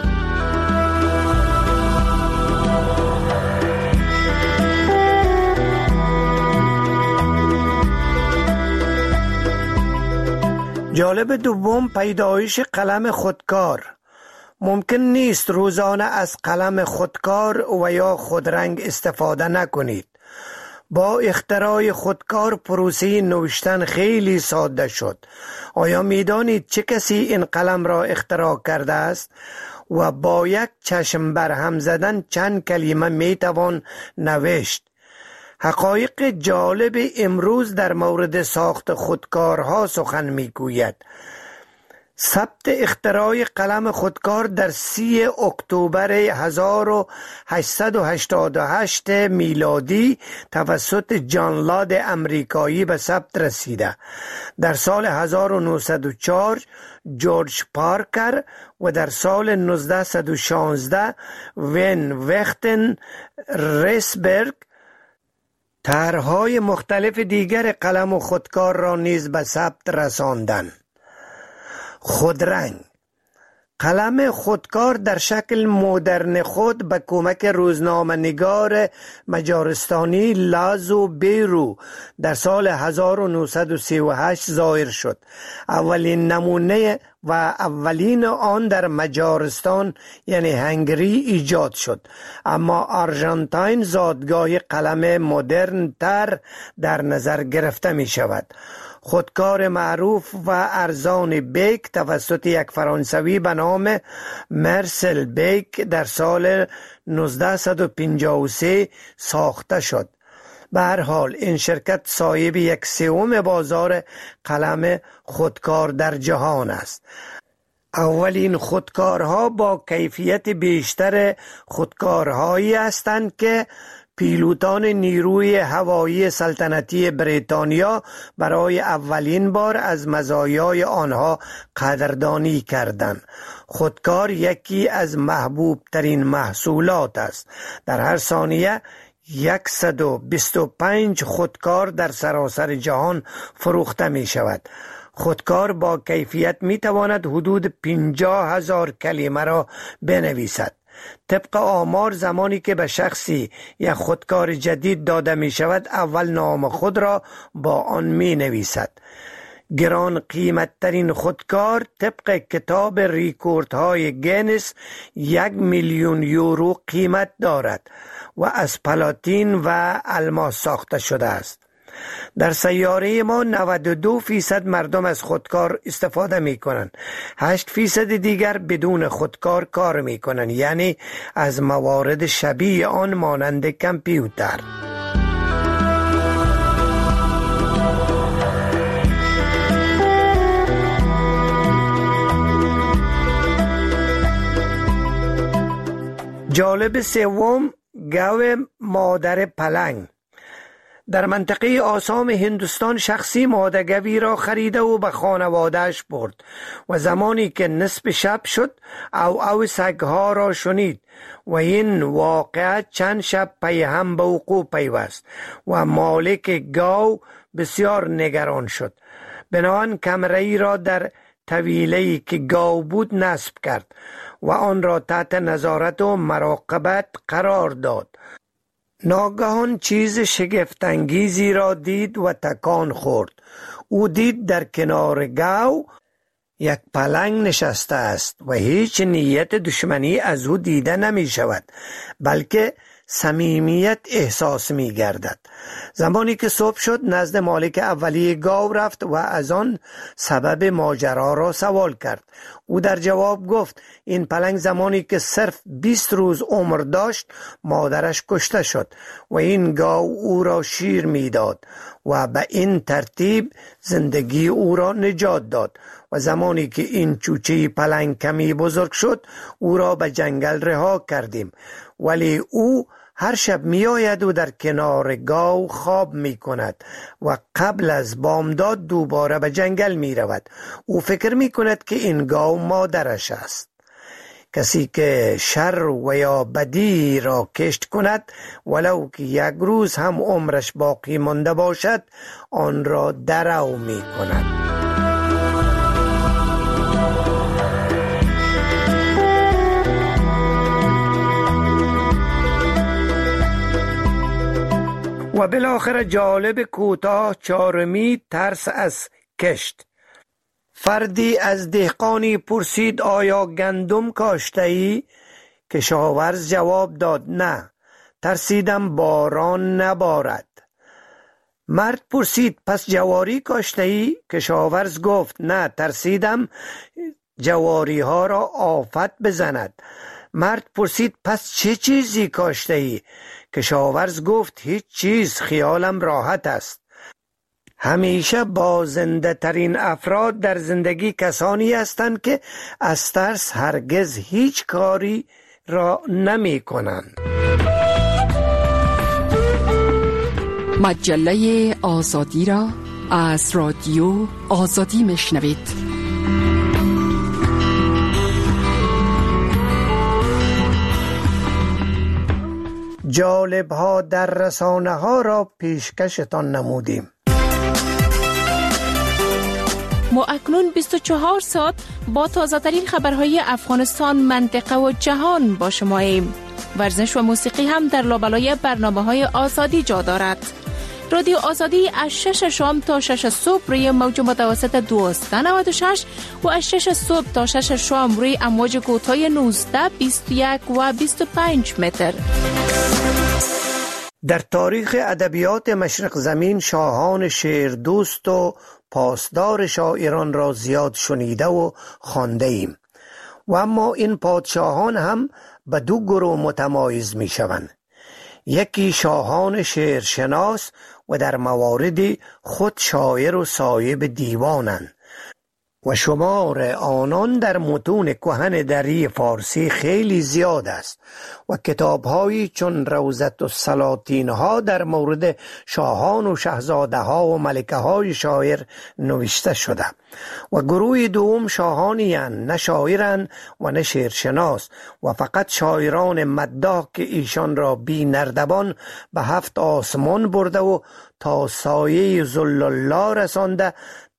جالب دوم پیدایش قلم خودکار. ممکن نیست روزانه از قلم خودکار و یا خودرنگ استفاده نکنید. با اختراع خودکار پروسه نوشتن خیلی ساده شد. آیا میدانید چه کسی این قلم را اختراع کرده است؟ و با یک چشم برهم زدن چند کلمه میتوان نوشت. حقایق جالب امروز در مورد ساخت خودکارها سخن میگوید. ثبت اختراع قلم خودکار در سی اکتبر هزار و هشتصد و هشتاد و هشت میلادی توسط جان لاد امریکایی به ثبت رسیده. در سال هزار و نهصد و چهار جورج پارکر و در سال نوزده و شانزده وین وختن ریسبرگ طرح‌های مختلف دیگر قلم و خودکار را نیز به ثبت رساندند. خودرنگ. قلم خودکار در شکل مدرن خود به کمک روزنامه نگار مجارستانی لازو بیرو در سال هزار و نهصد و سی و هشت ظاهر شد. اولین نمونه و اولین آن در مجارستان یعنی هنگری ایجاد شد، اما آرژانتین زادگاه قلم مدرن تر در نظر گرفته می شود. خودکار معروف و ارزان بیک توسط یک فرانسوی به نام مرسل بیک در سال نوزده و پنجاه و سه ساخته شد. به هر حال این شرکت صاحب یک سوم بازار قلم خودکار در جهان است. اولین خودکارها با کیفیت بیشتر خودکارهایی هستند که پیلوتان نیروی هوایی سلطنتی بریتانیا برای اولین بار از مزایای آنها قدردانی کردند. خودکار یکی از محبوب ترین محصولات است. در هر ثانیه صد و بیست و پنج خودکار در سراسر جهان فروخته می شود. خودکار با کیفیت می تواند حدود پنجاه هزار کلمه را بنویسد. طبق آمار زمانی که به شخصی یک خودکار جدید داده می شود اول نام خود را با آن می نویسد. گران قیمت ترین خودکار طبق کتاب ریکوردهای گینس یک میلیون یورو قیمت دارد و از پلاتین و الماس ساخته شده است. در سیاره ما نود و دو فیصد مردم از خودکار استفاده می کنند. هشت فیصد دیگر بدون خودکار کار می کنند، یعنی از موارد شبیه آن مانند کامپیوتر. جالب سوم، گاو مادر پلنگ. در منطقه آسام هندوستان شخصی مادرگوی را خریده و به خانوادهش برد و زمانی که نصف شب شد او او سگها را شنید و این واقعه چند شب پی هم به وقوع پیوست و مالک گاو بسیار نگران شد. بنابراین کمره‌ای را در طویله‌ای که گاو بود نصب کرد و آن را تحت نظارت و مراقبت قرار داد. ناگهان چیز شگفت‌انگیزی را دید و تکان خورد. او دید در کنار گاو یک پلنگ نشسته است و هیچ نیت دشمنی از او دیده نمی شود، بلکه صمیمیت احساس می گردد. زمانی که صبح شد نزد مالک اولیه گاو رفت و از آن سبب ماجرا را سوال کرد. او در جواب گفت این پلنگ زمانی که صرف بیست روز عمر داشت مادرش کشته شد و این گاو او را شیر می داد و به این ترتیب زندگی او را نجات داد و زمانی که این چوچه پلنگ کمی بزرگ شد او را به جنگل رها کردیم، ولی او هر شب می آید و در کنار گاو خواب می کند و قبل از بامداد دوباره به جنگل می رود. او فکر می کند که این گاو مادرش است. کسی که شر و یا بدی را کشت کند ولو که یک روز هم عمرش باقی مانده باشد آن را درو می کند. و بالاخره جالب کوتاه چهارمی، ترس از کشت. فردی از دهقانی پرسید آیا گندم کاشته ای؟ کشاورز جواب داد نه، ترسیدم باران نبارد. مرد پرسید پس جواری کاشته ای؟ کشاورز گفت نه، ترسیدم جواری ها را آفت بزند. مرد پرسید پس چه چیزی کاشته ای؟ کشاورز گفت هیچ چیز، خیالم راحت است. همیشه بازنده ترین افراد در زندگی کسانی هستند که از ترس هرگز هیچ کاری را نمی کنند. مجله آزادی را از رادیو آزادی میشنوید. جالب ها در رسانه ها را پیشکشتان نمودیم. ما اکنون بیست و چهار ساعت با تازه ترین خبرهای افغانستان، منطقه و جهان با شما ایم. ورزش و موسیقی هم در لابلای برنامه های آزادی جا دارد. رادیو آزادی از شش شام تا شش صبح روی موج متوسط دویست و نود و شش و از شش صبح تا شش شام روی امواج کوتاه نوزده، بیست و یک و بیست و پنج متر. در تاریخ ادبیات مشرق زمین شاهان شعر دوست و پاسدار شاعران را زیاد شنیده و خوانده ایم و اما این پادشاهان هم به دو گروه متمایز می شوند. یکی شاهان شعرشناس و در مواردی خود شاعر و صاحب دیوانند و شمار آنان در متون کهن دری فارسی خیلی زیاد است و کتاب‌هایی چون روضة السلاطین ها در مورد شاهان و شاهزاده ها و ملکه های شاعر نوشته شده و گروه دوم شاهانی اند، نه شاعرند و نه شعرشناس و فقط شاعران مداح که ایشان را بی نردبان به هفت آسمان برده و تا سایه ذل الله رسانده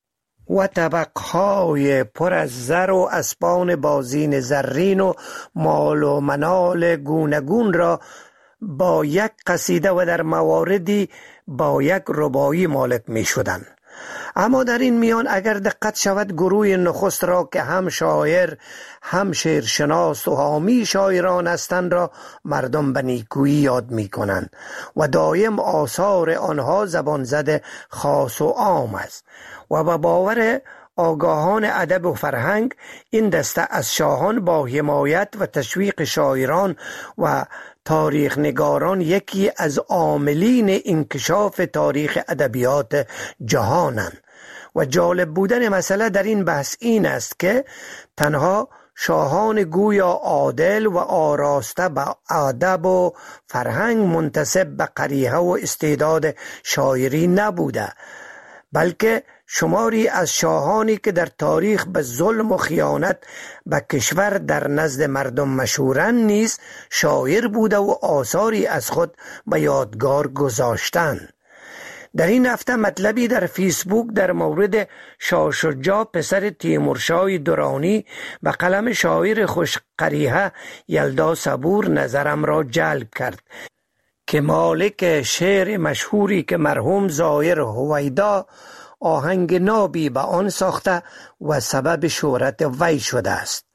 و طبقهای پر از زر و اسبان بازین زرین و مال و منال گونگون را با یک قصیده و در مواردی با یک رباعی مالک می شدند. اما در این میان اگر دقت شود گروه نخست را که هم شاعر هم شعرشناس و حامی شاعران هستند را مردم به نیکویی یاد می کنند و دایم آثار آنها زبان زده خاص و عام است و به باور آگاهان ادب و فرهنگ این دسته از شاهان با حمایت و تشویق شاعران و تاریخ نگاران یکی از عاملین انکشاف تاریخ ادبیات جهانند. و جالب بودن مسئله در این بحث این است که تنها شاهان گویا عادل و آراسته به ادب و فرهنگ منتسب به قریحه و استعداد شاعری نبوده، بلکه شماری از شاهانی که در تاریخ به ظلم و خیانت به کشور در نزد مردم مشهورند نیز شاعر بوده و آثاری از خود به یادگار گذاشتند. در این هفته مطلبی در فیسبوک در مورد شاه شجاع پسر تیمورشاه درانی به قلم شاعر خوش قریحه یلدا صبور نظرم را جلب کرد که مالک شعر مشهوری که مرحوم ظاهر هویدا آهنگ نابی به آن ساخته و سبب شهرت وی شده است.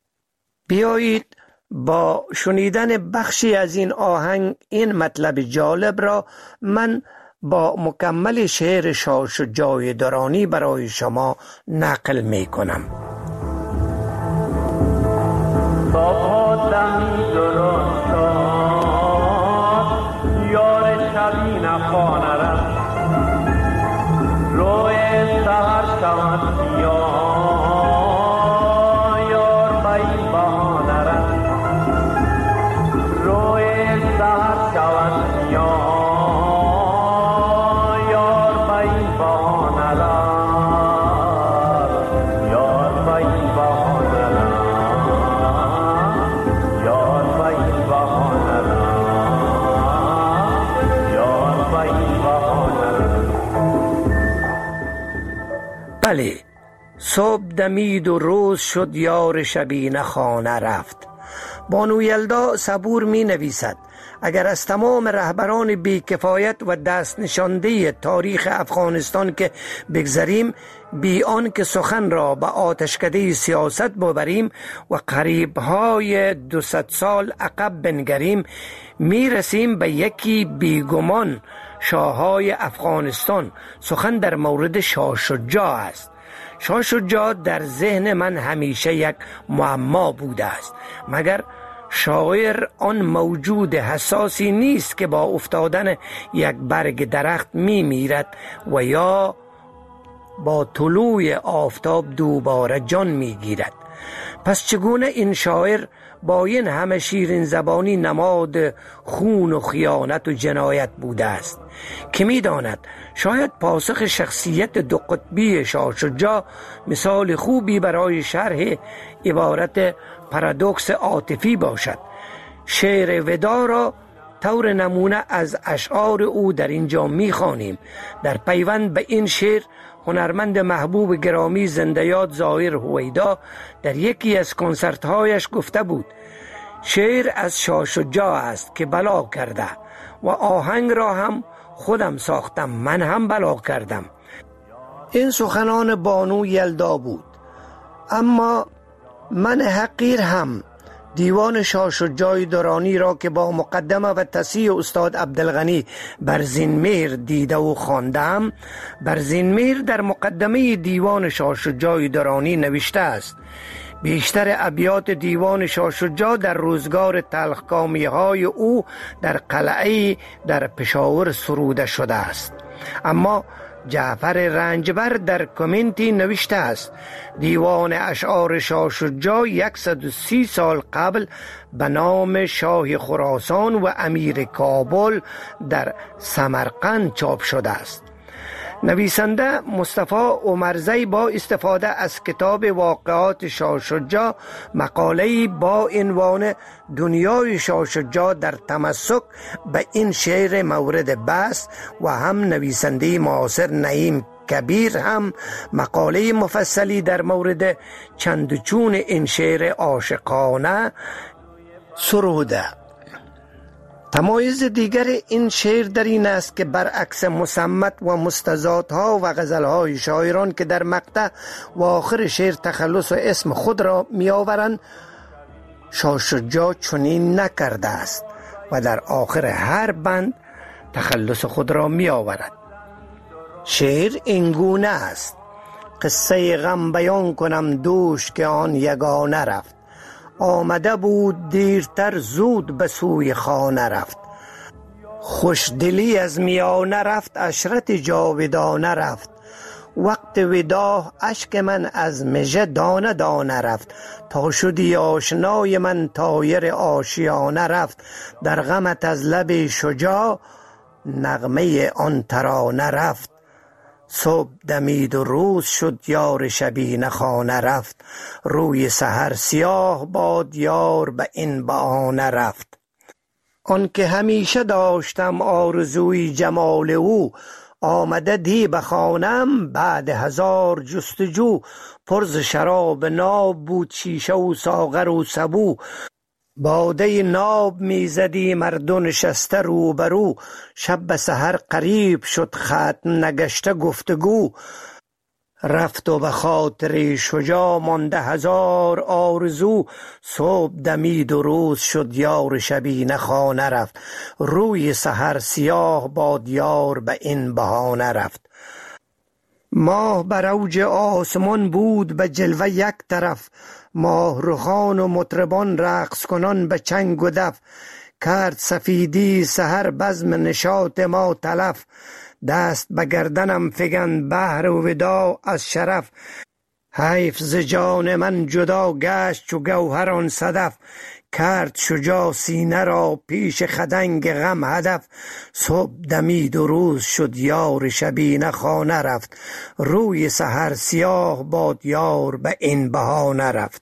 بیایید با شنیدن بخشی از این آهنگ این مطلب جالب را من با مکمل شعر شاه شجاع درانی برای شما نقل می کنم. صبح دمی درست یار شبی نخانه رفت روی سهر شود بیا یار بایی بهانه رفت روی سهر شود بیا بله، صبح دمید و روز شد یار شبینه خانه رفت. بانو یلدا صبور می نویسد اگر از تمام رهبران بیکفایت و دست نشانده تاریخ افغانستان که بگذریم، بی آن که سخن را به آتشکده سیاست ببریم و قریبهای دوصد سال عقب بنگریم، می رسیم به یکی بیگمان شاههای افغانستان. سخن در مورد شاه شجاع است. شاه شجاع در ذهن من همیشه یک معما بوده است، مگر شاعر آن موجود حساسی نیست که با افتادن یک برگ درخت می میرد و یا با طلوع آفتاب دوباره جان می گیرد؟ پس چگونه این شاعر با این همه شیرین زبانی نماد خون و خیانت و جنایت بوده است؟ که می داند شاید پاسخ شخصیت دو قطبی شاه شجاع مثال خوبی برای شرح عبارت پارادوکس عاطفی باشد. شعر ودا را طور نمونه از اشعار او در اینجا می خوانیم. در پیوند به این شعر هنرمند محبوب گرامی زنده یاد ظاهر هویدا در یکی از کنسرت‌هایش گفته بود: شعر از شاه شجاع است که بلا کرده و آهنگ را هم خودم ساختم، من هم بلا کردم. این سخنان بانو یلدا بود. اما من حقیر هم دیوان شاه شجاع درانی را که با مقدمه و تصحیح استاد عبدالغنی برزینمیر دیده و خواندم، برزینمیر در مقدمه دیوان شاه شجاع درانی نوشته است: بیشتر ابیات دیوان شاه شجاع در روزگار تلخکامی های او در قلعه در پشاور سروده شده است، اما جعفر رنجبر در کامنتی نوشته است: دیوان اشعار شاه شجاع صد و سی سال قبل به نام شاه خراسان و امیر کابل در سمرقند چاپ شده است. نویسنده مصطفی عمرزی با استفاده از کتاب واقعات شاه شجاع مقاله‌ای با عنوان دنیای شاه شجاع در تمسک به این شعر مورد بحث و هم نویسنده معاصر نعیم کبیر هم مقاله مفصلی در مورد چندچون این شعر عاشقانه سروده. تمایز دیگر این شعر در این است که برعکس مصمت و مستزادها و غزلهای شاعران که در مقطع و آخر شعر تخلص و اسم خود را می آورند، شاه شجاع چنین نکرده است و در آخر هر بند تخلص خود را می آورد. شعر اینگونه است: قصه غم بیان کنم دوش که آن یگانه رفت، آمده بود دیرتر زود به سوی خانه رفت، خوشدلی از میانه رفت عشرت جاودانه رفت، وقت وداع اشک من از مژه دانه دانه رفت، تا شدی آشنای من طایر آشیانه رفت، در غمت از لب شجاع نغمه آن ترانه رفت، صبح دمید و روز شد یار شبینه خانه رفت، روی سحر سیاه باد یار به این بهانه رفت. آن که همیشه داشتم آرزوی جمال او، آمده دی به خانم بعد هزار جستجو، پرز شراب ناب بود شیشه و ساغر و سبو، باده ناب میزدی مردم نشسته روبرو، شب به سحر قریب شد ختم نگشته گفتگو، رفت و به خاطر شجاع مانده هزار آرزو، صبح دمید و روز شد یار شبینه خانه رفت، روی سحر سیاه باد یار به این بهانه رفت. ماه بر اوج آسمان بود به جلوه یک طرف، ماه رخان و مطربان رقص کنان به چنگ و دف، کرد سفیدی سحر بزم نشاط ما تلف، دست به گردنم فگن بحر و وداع از شرف، حیف ز جان من جدا گشت چو گوهر آن صدف، کرد شجاع سینه را پیش خدنگ غم هدف، صبح دمید و روز شد یار شبینه خانه رفت، روی سحر سیاه باد یار به این بهانه رفت.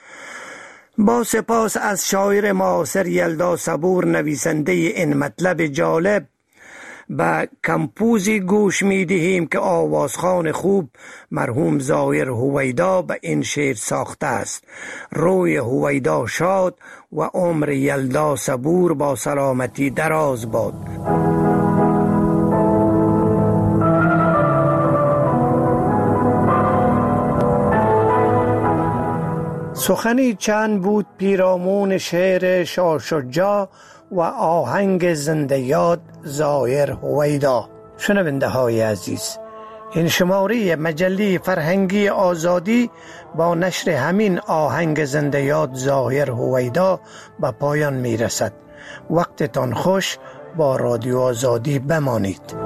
با سپاس از شاعر معاصر یلدا صبور نویسنده این مطلب جالب، به کمپوزی گوش می دهیم که آوازخوان خوب مرحوم ظاهر هویدا به این شعر ساخته است. روی هویدا شاد و عمر یلدا صبور با سلامتی دراز باد. سخنی چند بود پیرامون شعر شاه شجاع و آهنگ زنده یاد ظاهر هویدا. شنونده های عزیز، این شماره مجله فرهنگی آزادی با نشر همین آهنگ زنده یاد ظاهر هویدا به پایان می رسد. وقتتان خوش، با رادیو آزادی بمانید.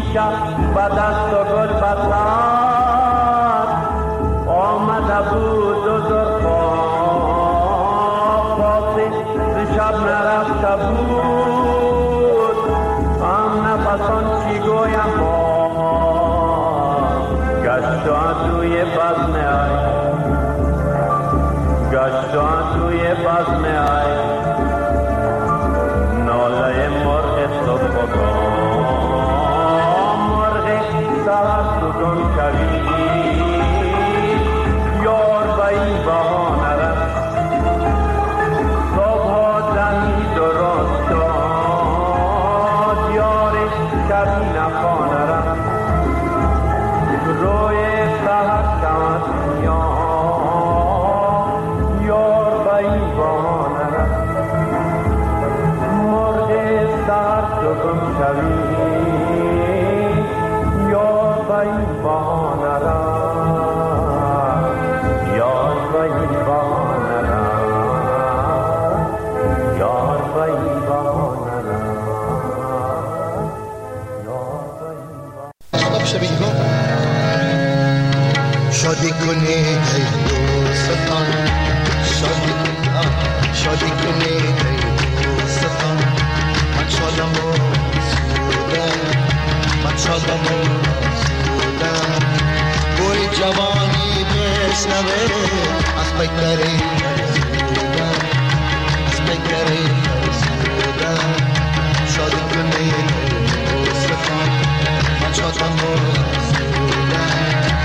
شیشه به دست و گل بسر آمده بود و زرفا پاسی ز شب نرفته بود هم نفسان چی گویم با گشت و توی بزم ای گشت و توی بزم ای ناله مرغ صبحگاه مرغ سهر سوگن کوی یار به این بهانه رفت صبح دمی درست شد یارش کبی نخانه رفت روی سهر شود یا یار به این بهانه رفت مرغ سهر سوگن کوی یار به این بهانه رفت یار به این بهانه رفت یار به این بهانه رفت شادی کنید ای دوستان شادی کنید شادی کنید ای دوستان من شادم و سودم من شادم و سودم بوی جوانی بشنوه از پیکری سودم از پیکری سودم شادی کنید ای دوستان من شادم و سودم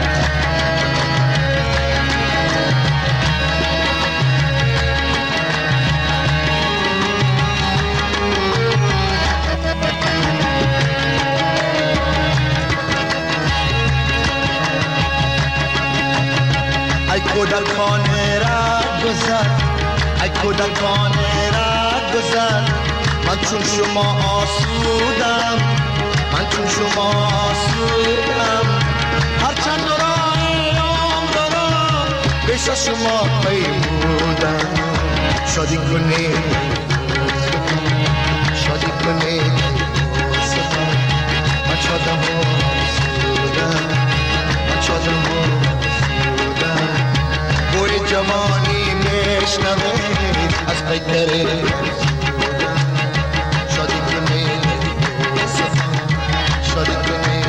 ای کودکانه را گذر ای کودکانه را گذر من چون شما آسودم من چون شما آسودم هرچند راه عمر را پیش از شما پیمودم شادی کنید شادی کنید من شادم و سودم من شادم و بوی جوانی میشنوید از پیکره شادی کنید شادی کنید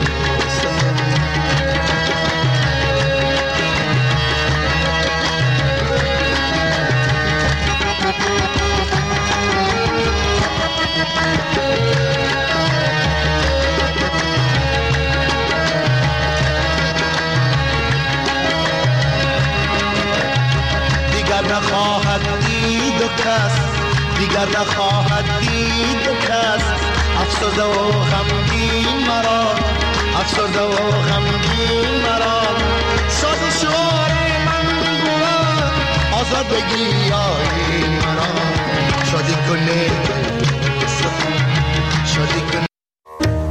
نخواهد دید و کس دیگر نخواهد دید و کس افسرده و غمگین مرا افسرده و غمگین مرا شاد شعار من بود آزادگی آیین مرا شادی کنید